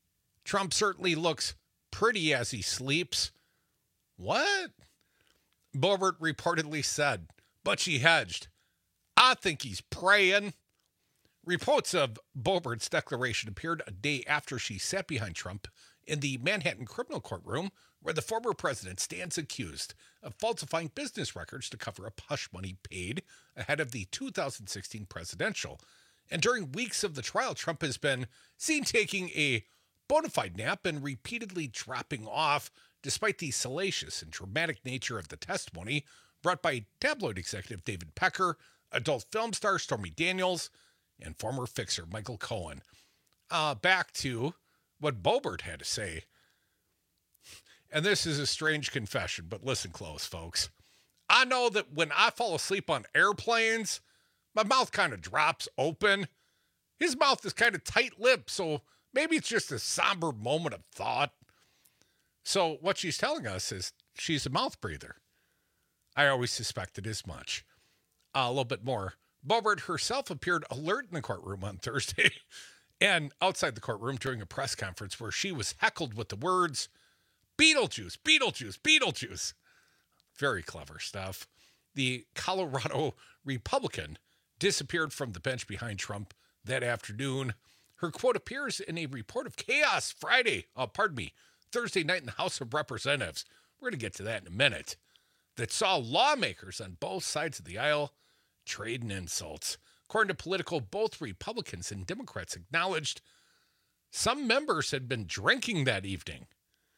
Trump certainly looks pretty as he sleeps. What? Boebert reportedly said, but she hedged. I think he's praying. Reports of Boebert's declaration appeared a day after she sat behind Trump in the Manhattan criminal courtroom, where the former president stands accused of falsifying business records to cover up hush money paid ahead of the 2016 presidential. And during weeks of the trial, Trump has been seen taking a bona fide nap and repeatedly dropping off, despite the salacious and dramatic nature of the testimony brought by tabloid executive David Pecker, adult film star Stormy Daniels, and former fixer Michael Cohen. Back to what Boebert had to say. And this is a strange confession, but listen close, folks. I know that when I fall asleep on airplanes, my mouth kind of drops open. His mouth is kind of tight-lipped, so maybe it's just a somber moment of thought. So what she's telling us is she's a mouth breather. I always suspected as much. A little bit more. Boebert herself appeared alert in the courtroom on Thursday and outside the courtroom during a press conference where she was heckled with the words, Beetlejuice, Beetlejuice, Beetlejuice. Very clever stuff. The Colorado Republican disappeared from the bench behind Trump that afternoon. Her quote appears in a report of chaos Thursday night in the House of Representatives. We're going to get to that in a minute. That saw lawmakers on both sides of the aisle trading insults. According to Politico, both Republicans and Democrats acknowledged some members had been drinking that evening.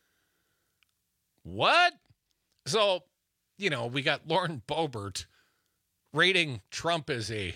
What? So, we got Lauren Boebert rating Trump as a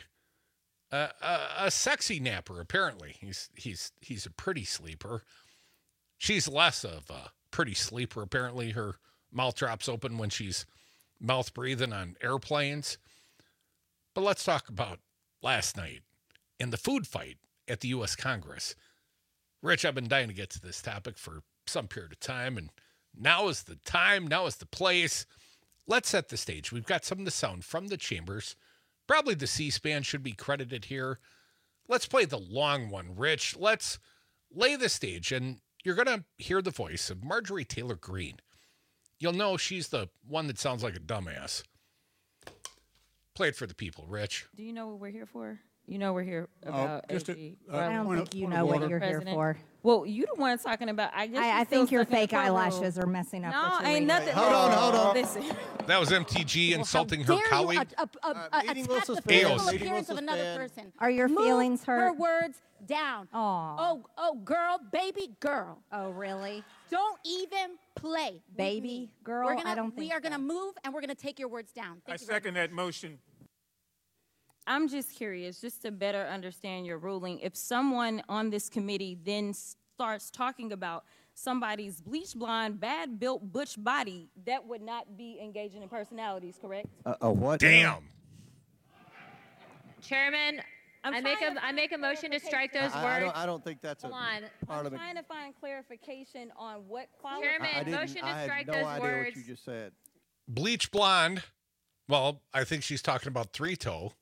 sexy napper. Apparently, he's a pretty sleeper. She's less of a pretty sleeper. Apparently, her mouth drops open when she's mouth breathing on airplanes. But let's talk about last night in the food fight at the U.S. Congress. Rich, I've been dying to get to this topic for some period of time, and now is the time, now is the place. Let's set the stage. We've got some of the sound from the chambers. Probably the C-SPAN should be credited here. Let's play the long one, Rich. Let's lay the stage, and you're going to hear the voice of Marjorie Taylor Greene. You'll know she's the one that sounds like a dumbass. Play it for the people, Rich. Do you know what we're here for? You know we're here about AG. I don't think you know what you're here for. Well, you the one talking about. I think your fake eyelashes are messing up. No, what you're ain't nothing. Hold on. Listen. That was MTG insulting her colleague. Attack the physical appearance of another person. Are your feelings hurt? Her words down. Oh, girl, baby girl. Oh, really? Don't even play. Baby girl? I don't think we are going to move, and we're going to take your words down. I second that motion. I'm just curious, just to better understand your ruling. If someone on this committee then starts talking about somebody's bleach blonde, bad built butch body, that would not be engaging in personalities, correct? What? Damn. Chairman, I make a motion to strike those words. I don't think that's Hold a on. part of I'm it. trying to find clarification on what qualifies. Chairman, motion to strike those I had no idea words. what you just said. Bleach blonde. Well, I think she's talking about three-toe.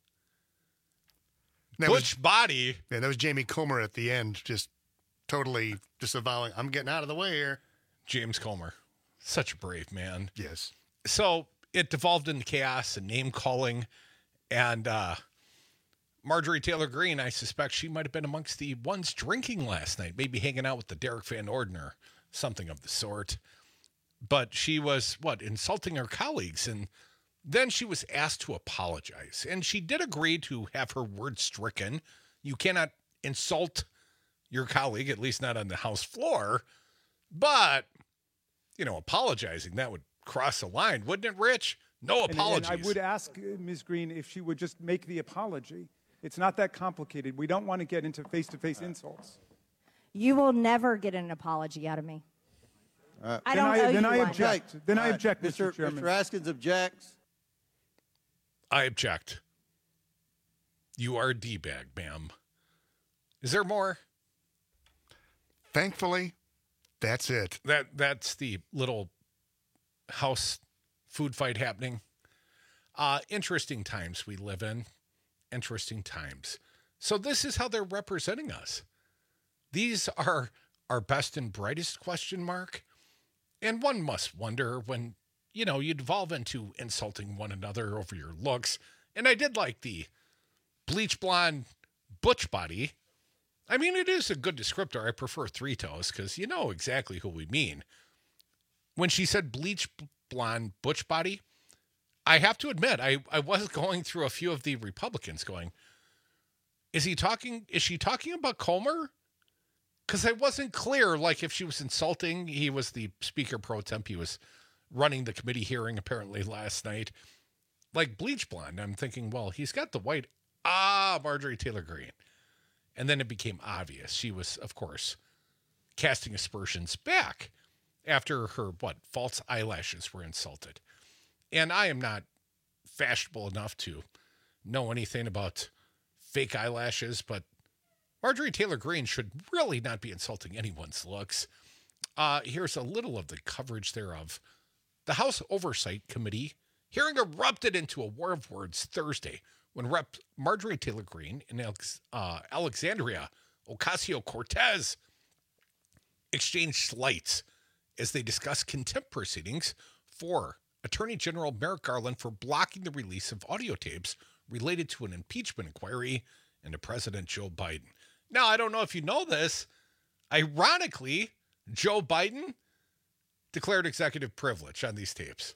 Butch body. Yeah, that was Jamie Comer at the end, just totally disavowing. I'm getting out of the way here. James Comer. Such a brave man. Yes. So it devolved into chaos and name-calling. And Marjorie Taylor Greene, I suspect she might have been amongst the ones drinking last night, maybe hanging out with the Derek Van Orden or something of the sort. But she was, insulting her colleagues. And then she was asked to apologize. And she did agree to have her words stricken. You cannot insult your colleague, at least not on the House floor. But, apologizing, that would cross a line, wouldn't it, Rich? No apologies. And I would ask Ms. Greene if she would just make the apology. It's not that complicated. We don't want to get into face-to-face insults. You will never get an apology out of me. I don't owe you Then I one. object. Then I object, Mr. Chairman. Mr. Askins objects. I object. You are a D-bag, ma'am. Is there more? Thankfully, that's it. That's the little house food fight happening. Interesting times we live in. Interesting times. So this is how they're representing us. These are our best and brightest ? And one must wonder when, you devolve into insulting one another over your looks. And I did like the bleach blonde butch body. I mean, it is a good descriptor. I prefer three toes because you know exactly who we mean. When she said bleach blonde butch body, I have to admit, I was going through a few of the Republicans going, is she talking about Comer? Because I wasn't clear, like if she was insulting, he was the speaker pro temp, he was running the committee hearing apparently last night. Like bleach blonde, I'm thinking, well, he's got the white, Marjorie Taylor Greene. And then it became obvious. She was, of course, casting aspersions back after her, false eyelashes were insulted. And I am not fashionable enough to know anything about fake eyelashes, but Marjorie Taylor Greene should really not be insulting anyone's looks. Here's a little of the coverage thereof. The House Oversight Committee hearing erupted into a war of words Thursday when Rep. Marjorie Taylor Greene and Alexandria Ocasio-Cortez exchanged slights as they discussed contempt proceedings for Attorney General Merrick Garland for blocking the release of audio tapes related to an impeachment inquiry into President Joe Biden. Now, I don't know if you know this. Ironically, Joe Biden declared executive privilege on these tapes.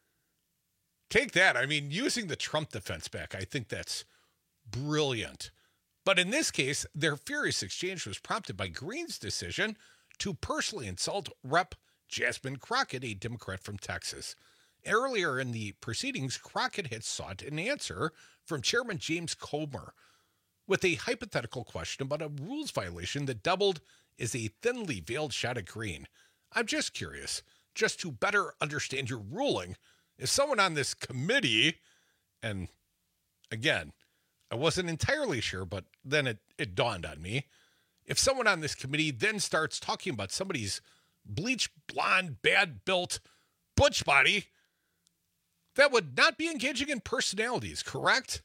Take that. I mean, using the Trump defense back, I think that's brilliant. But in this case, their furious exchange was prompted by Greene's decision to personally insult Rep. Jasmine Crockett, a Democrat from Texas. Earlier in the proceedings, Crockett had sought an answer from Chairman James Comer with a hypothetical question about a rules violation that doubled as a thinly veiled shot at Greene. I'm just curious, just to better understand your ruling, if someone on this committee, and again, I wasn't entirely sure, but then it dawned on me, if someone on this committee then starts talking about somebody's bleach blonde, bad-built butch body, that would not be engaging in personalities, correct?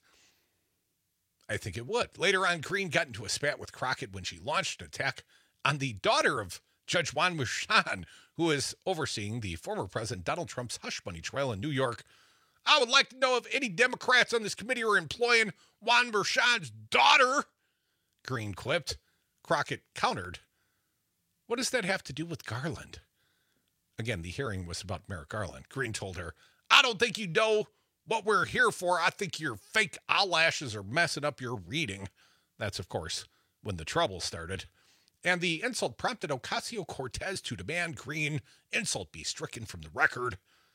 I think it would. Later on, Greene got into a spat with Crockett when she launched an attack on the daughter of Judge Juan Merchan, who is overseeing the former President Donald Trump's hush money trial in New York. I would like to know if any Democrats on this committee are employing Juan Merchan's daughter, Greene quipped. Crockett countered, what does that have to do with Garland? Again, the hearing was about Merrick Garland. Greene told her, I don't think you know what we're here for. I think your fake eyelashes are messing up your reading. That's, of course, when the trouble started. And the insult prompted Ocasio-Cortez to demand Greene insult be stricken from the record.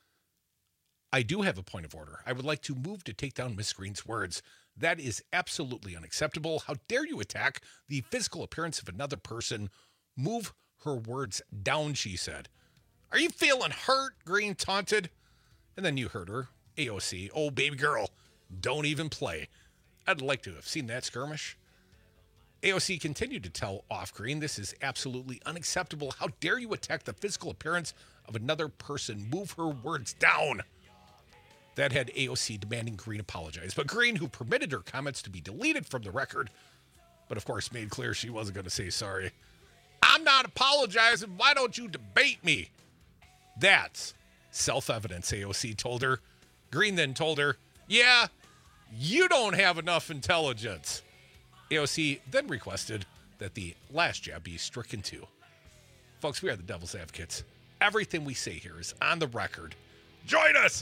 I do have a point of order. I would like to move to take down Miss Greene's words. That is absolutely unacceptable. How dare you attack the physical appearance of another person? Move her words down, she said. Are you feeling hurt? Greene taunted. And then you heard her, AOC, oh, baby girl, don't even play. I'd like to have seen that skirmish. AOC continued to tell off Greene, this is absolutely unacceptable. How dare you attack the physical appearance of another person? Move her words down. That had AOC demanding Greene apologize. But Greene, who permitted her comments to be deleted from the record, but of course made clear she wasn't going to say sorry. I'm not apologizing. Why don't you debate me? That's self-evidence, AOC told her. Greene then told her, yeah, you don't have enough intelligence. AOC then requested that the last jab be stricken too. Folks, we are the Devil's Advocates. Everything we say here is on the record. Join us!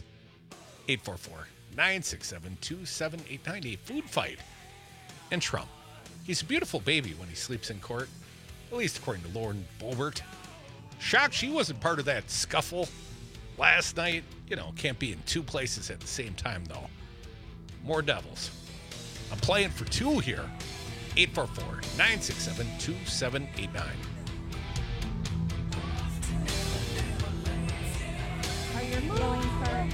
844-967-2789, a food fight. And Trump. He's a beautiful baby when he sleeps in court, at least according to Lauren Boebert. Shocked she wasn't part of that scuffle last night. You know, can't be in two places at the same time, though. More Devils. I'm playing for two here. 844-967-2789. Are you going for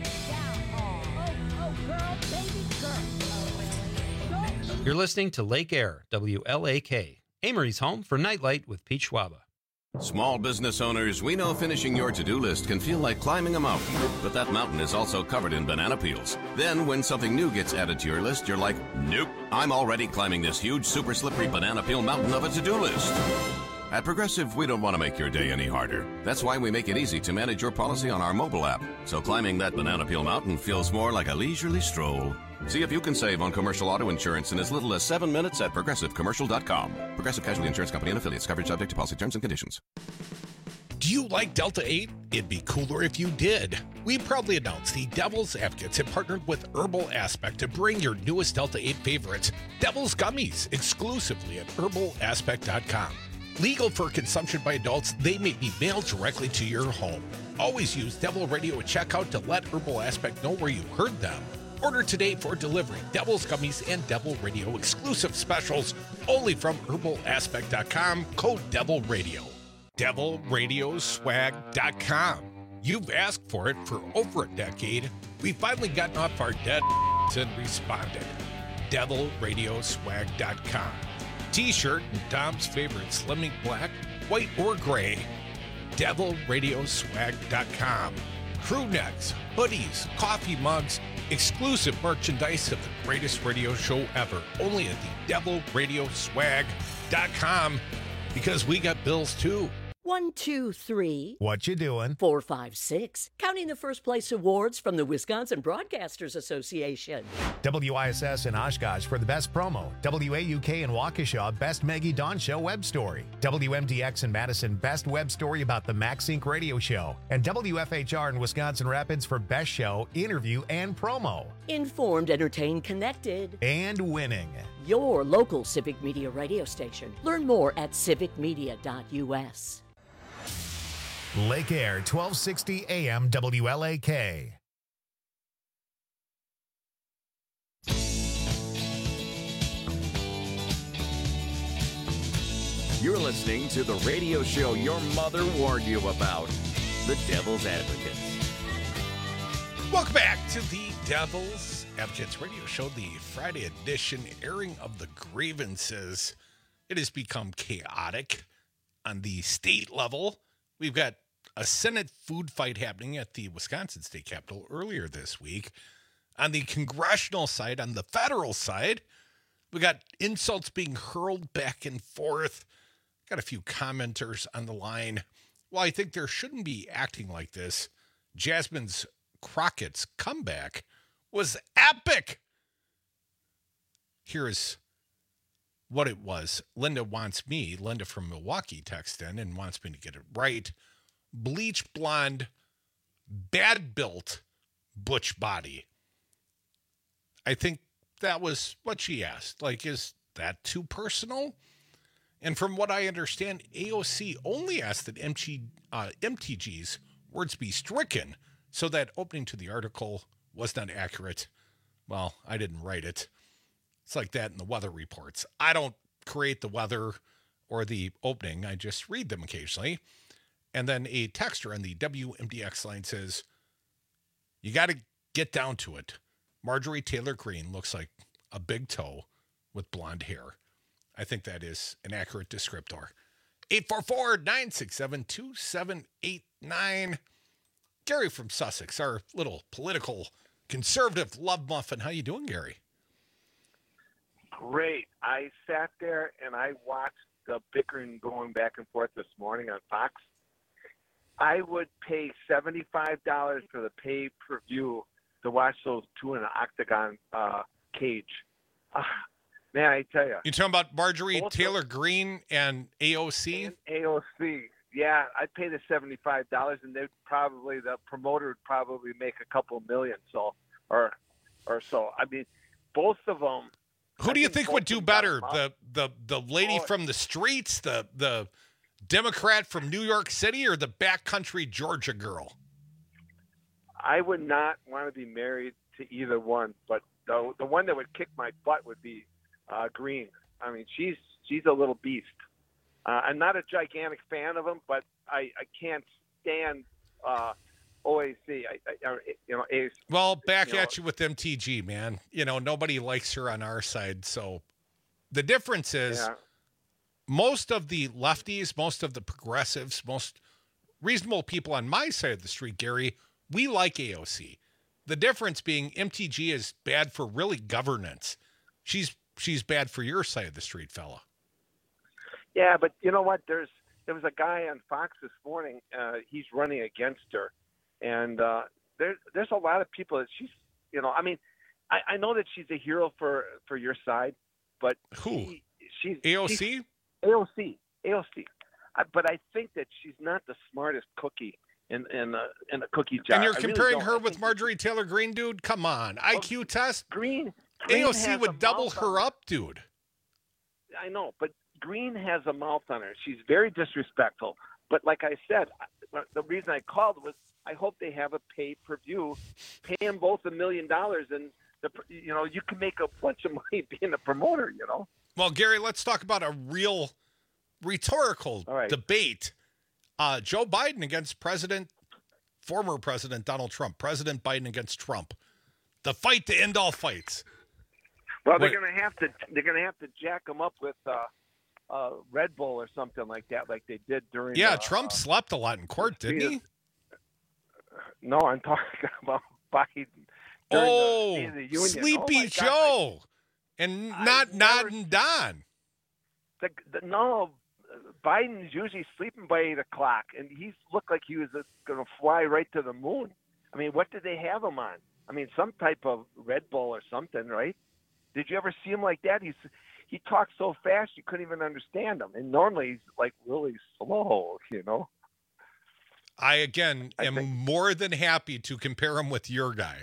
You're listening to Lake Air, WLAK, Amory's home for Nightlight with Pete Schwaba. Small business owners, we know finishing your to-do list can feel like climbing a mountain, but that mountain is also covered in banana peels. Then when something new gets added to your list, you're like, nope, I'm already climbing this huge super slippery banana peel mountain of a to-do list. At Progressive, we don't want to make your day any harder. That's why we make it easy to manage your policy on our mobile app, so climbing that banana peel mountain feels more like a leisurely stroll. See if you can save on commercial auto insurance in as little as 7 minutes at progressivecommercial.com. Progressive Casualty Insurance Company and affiliates. Coverage subject to policy terms and conditions. Do you like Delta 8? It'd be cooler if you did. We proudly announced the Devil's Advocates have partnered with Herbal Aspect to bring your newest Delta 8 favorites, Devil's Gummies, exclusively at herbalaspect.com. Legal for consumption by adults, they may be mailed directly to your home. Always use Devil Radio at checkout to let Herbal Aspect know where you heard them. Order today for delivery. Devil's Gummies and Devil Radio exclusive specials only from herbalaspect.com. Code Devil Radio. DevilRadioswag.com. You've asked for it for over a decade. We've finally gotten off our dead and responded. DevilRadioswag.com. T-shirt and Dom's favorite Slimming Black, white or gray. DevilRadioswag.com. Crew necks, hoodies, coffee mugs, exclusive merchandise of the greatest radio show ever. Only at the DevilRadioswag.com, because we got bills too. 1, 2, 3. What you doing? 4, 5, 6. Counting the first place awards from the Wisconsin Broadcasters Association. WISS in Oshkosh for the best promo. WAUK in Waukesha, best Maggie Dawn Show web story. WMDX in Madison, best web story about the MaxSync radio show. And WFHR in Wisconsin Rapids for best show, interview, and promo. Informed, entertained, connected. And winning. Your local Civic Media radio station. Learn more at civicmedia.us. Lake Air, 1260 AM WLAK. You're listening to the radio show your mother warned you about, The Devil's Advocates. Welcome back to the Devil's Advocates radio show, the Friday edition, airing of the grievances. It has become chaotic on the state level. We've got a Senate food fight happening at the Wisconsin State Capitol earlier this week. On the congressional side, on the federal side, we got insults being hurled back and forth. Got a few commenters on the line. Well, I think there shouldn't be acting like this. Jasmine's Crockett's comeback was epic. Here is what it was. Linda from Milwaukee texted in and wants me to get it right. Bleach blonde, bad built, butch body. I think that was what she asked. Like, is that too personal? And from what I understand, AOC only asked that MTG's words be stricken, so that opening to the article was not accurate. Well, I didn't write it. It's like that in the weather reports. I don't create the weather or the opening. I just read them occasionally. And then a texter on the WMDX line says, you got to get down to it. Marjorie Taylor Greene looks like a big toe with blonde hair. I think that is an accurate descriptor. 844-967-2789. Gary from Sussex, our little political conservative love muffin. How you doing, Gary? Great. I sat there and I watched the bickering going back and forth this morning on Fox. I would pay $75 for the pay-per-view to watch those two in an octagon cage. Man, I tell you. You're talking about Marjorie Taylor Greene and AOC? And AOC. Yeah, I'd pay the $75, and the promoter would probably make a couple million, or so. I mean, both of them. Who do you think would do better? The lady from the streets, the Democrat from New York City, or the backcountry Georgia girl? I would not want to be married to either one, but the one that would kick my butt would be Greene. I mean, she's a little beast. I'm not a gigantic fan of him, but I can't stand OAC. Well, back at you with MTG, man. Nobody likes her on our side. So the difference is most of the lefties, most of the progressives, most reasonable people on my side of the street, Gary, we like AOC. The difference being MTG is bad for really governance. She's bad for your side of the street, fella. Yeah, but you know what? There was a guy on Fox this morning. He's running against her, and there's a lot of people that she's. I mean, I know that she's a hero for your side, but who? She's AOC. AOC. But I think that she's not the smartest cookie in a cookie jar. And you're comparing her with Marjorie Taylor Greene, dude? Come on, IQ test. Green AOC would double her up, dude. I know, but Green has a mouth on her. She's very disrespectful. But like I said, the reason I called was I hope they have a pay-per-view, pay them both $1 million, and you can make a bunch of money being a promoter. Well, Gary, let's talk about a real rhetorical debate. Joe Biden against former President Donald Trump. President Biden against Trump. The fight to end all fights. Well, they're going to have to jack him up with Red Bull or something like that, like they did during. Yeah, Trump slept a lot in court, didn't he? No, I'm talking about Biden. Oh, the State of the Union. Sleepy Joe, and not nodding Don. No, Biden's usually sleeping by 8 o'clock, and he looked like he was going to fly right to the moon. I mean, what did they have him on? I mean, some type of Red Bull or something, right? Did you ever see him like that? He talks so fast you couldn't even understand him, and normally he's like really slow, I am more than happy to compare him with your guy.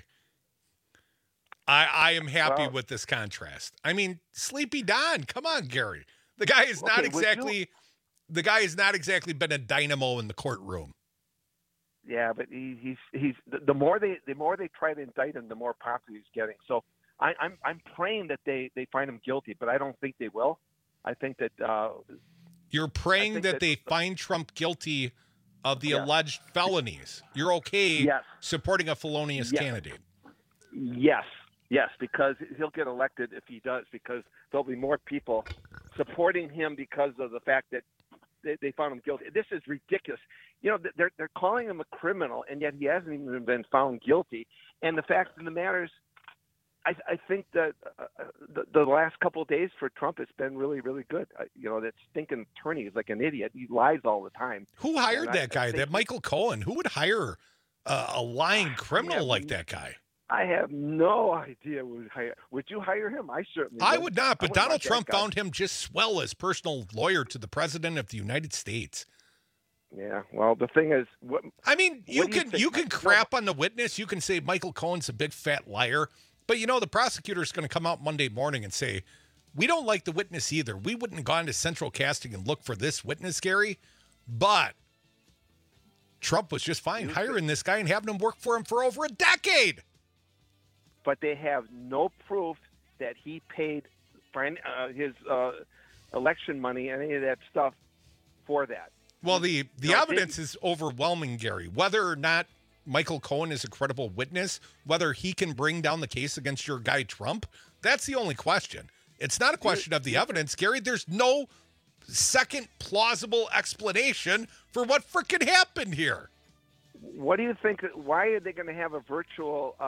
I am happy with this contrast. I mean, Sleepy Don, come on, Gary. The guy is not exactly been a dynamo in the courtroom. Yeah, but he's the more they try to indict him, the more popular he's getting. So I'm praying that they find him guilty, but I don't think they will. I think that you're praying that they find Trump guilty of the alleged felonies. You're okay supporting a felonious candidate. Yes, because he'll get elected if he does, because there'll be more people supporting him because of the fact that they found him guilty. This is ridiculous. They're calling him a criminal, and yet he hasn't even been found guilty. And the fact of the matter is, I think that the last couple of days for Trump has been really, really good. That stinking attorney is like an idiot. He lies all the time. Who hired that guy? That Michael Cohen? Who would hire a lying criminal like that guy? I have no idea who would hire. Would you hire him? I certainly would. I would not, but Donald Trump found him just swell as personal lawyer to the President of the United States. Yeah, well, the thing is, you can crap on the witness. You can say Michael Cohen's a big fat liar, but the prosecutor's going to come out Monday morning and say, we don't like the witness either. We wouldn't have gone to central casting and looked for this witness, Gary, but Trump was just fine hiring this guy and having him work for him for over a decade. But they have no proof that he paid for his election money, any of that stuff, for that. Well, the evidence is overwhelming, Gary. Whether or not Michael Cohen is a credible witness, whether he can bring down the case against your guy Trump, that's the only question. It's not a question of the evidence, Gary. There's no second plausible explanation for what frickin' happened here. What do you think? Why are they going to have a virtual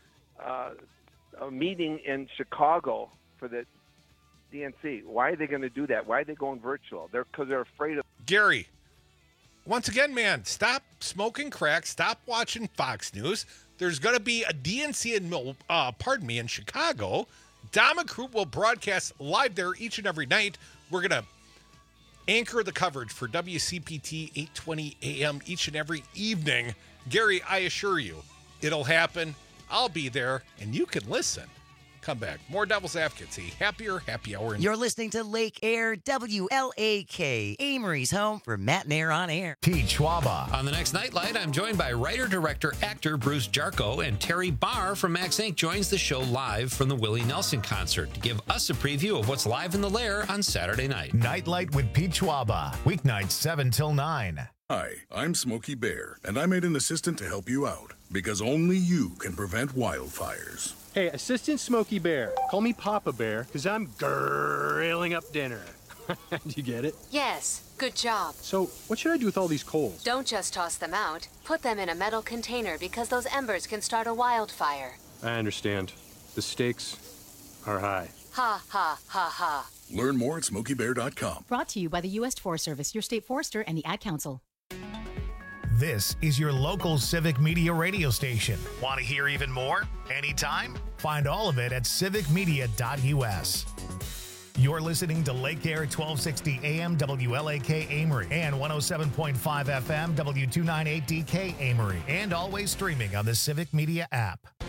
a meeting in Chicago for the DNC? Why are they going to do that? Why are they going virtual? Because they're afraid of. Gary, once again, man, stop smoking crack. Stop watching Fox News. There's going to be a DNC in Chicago. Don McCroop will broadcast live there each and every night. We're going to anchor the coverage for WCPT 820 AM each and every evening. Gary, I assure you, it'll happen. I'll be there, and you can listen. Come back. More Devil's Advocates, a happier happy hour. You're listening to Lake Air, WLAK, Amory's home for Matt and Air on Air. Pete Schwaba. On the next Nightlight, I'm joined by writer, director, actor Bruce Jarko, and Terry Barr from Max Inc. joins the show live from the Willie Nelson concert to give us a preview of what's live in the Lair on Saturday night. Nightlight with Pete Schwaba, weeknights 7 till 9. Hi, I'm Smokey Bear, and I made an assistant to help you out, because only you can prevent wildfires. Hey, Assistant Smokey Bear. Call me Papa Bear, because I'm grilling up dinner. Do you get it? Yes, good job. So, what should I do with all these coals? Don't just toss them out. Put them in a metal container, because those embers can start a wildfire. I understand. The stakes are high. Ha, ha, ha, ha. Learn more at SmokeyBear.com. Brought to you by the U.S. Forest Service, your state forester, and the Ad Council. This is your local Civic Media radio station. Want to hear even more? Anytime? Find all of it at civicmedia.us. You're listening to Lake Air 1260 AM WLAK Amory and 107.5 FM W298DK Amory, and always streaming on the Civic Media app.